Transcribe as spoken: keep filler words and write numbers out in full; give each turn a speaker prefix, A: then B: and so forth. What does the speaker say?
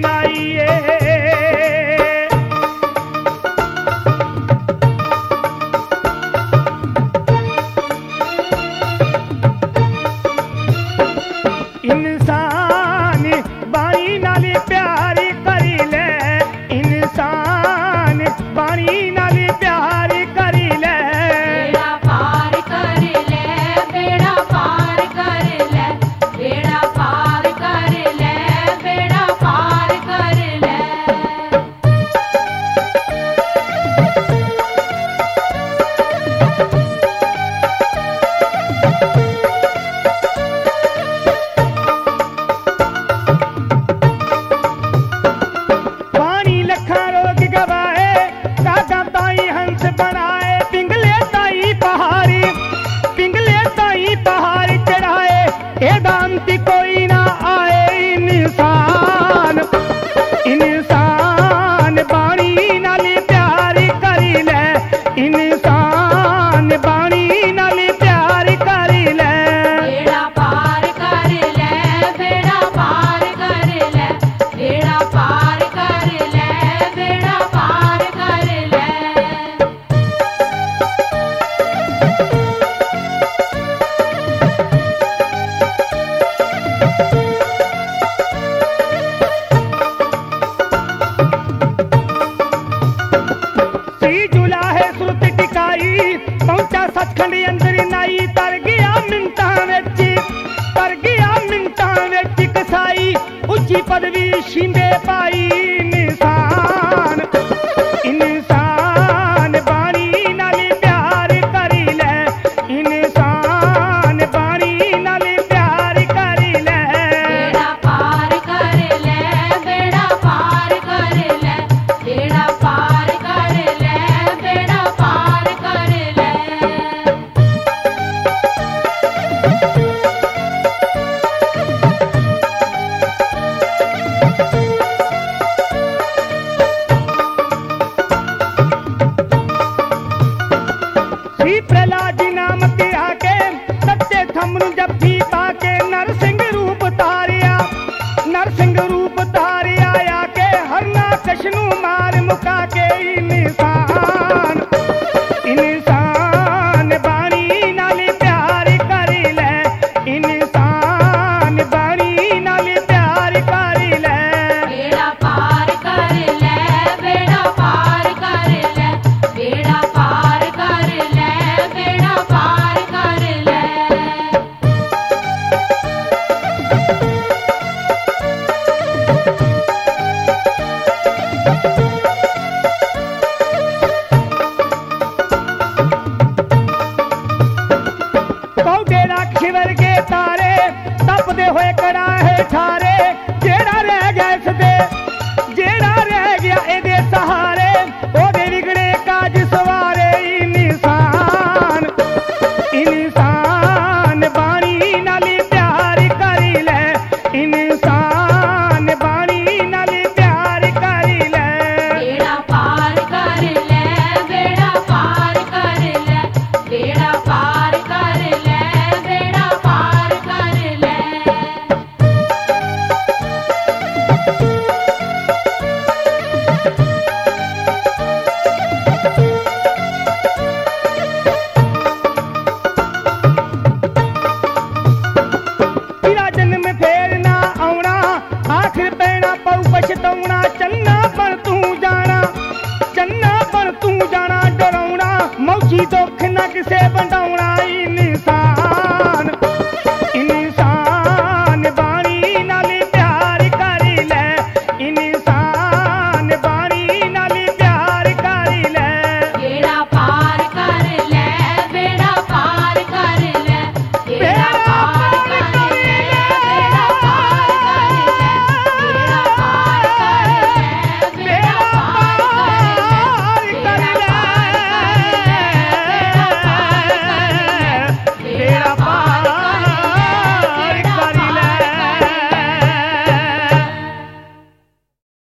A: नाइए। इंसान बाणी नाल प्यार करी ले, इंसान बाणी नाल प्यार करी ले,
B: बेड़ा पार कर ले, बेड़ा पार कर ले, बेड़ा पार कर ले, बेड़ा पार कर ले।
A: पानी लखा रोग गवाए, कागा ताई हंस बनाए, पिंगले ताई पहाड़ी, पिंगले ताई पहाड़ चढ़ाए, ए दांती कोई ना आए। इंसान इंसान बाणी नाल प्यार करी ले, इंसान बाणी नाल प्यार करी ले,
B: बेड़ा पार कर ले, बेड़ा पार कर ले, बेड़ा पार कर ले, बेड़ा पार कर ले।
A: सी जुला है सुरत टिकाई, पहुंचा सचखंड अंदर नाई, तर गया मिंटा विच, तर गया मिंटा विच कसाई, उच्ची पदवी शिंदे पाई।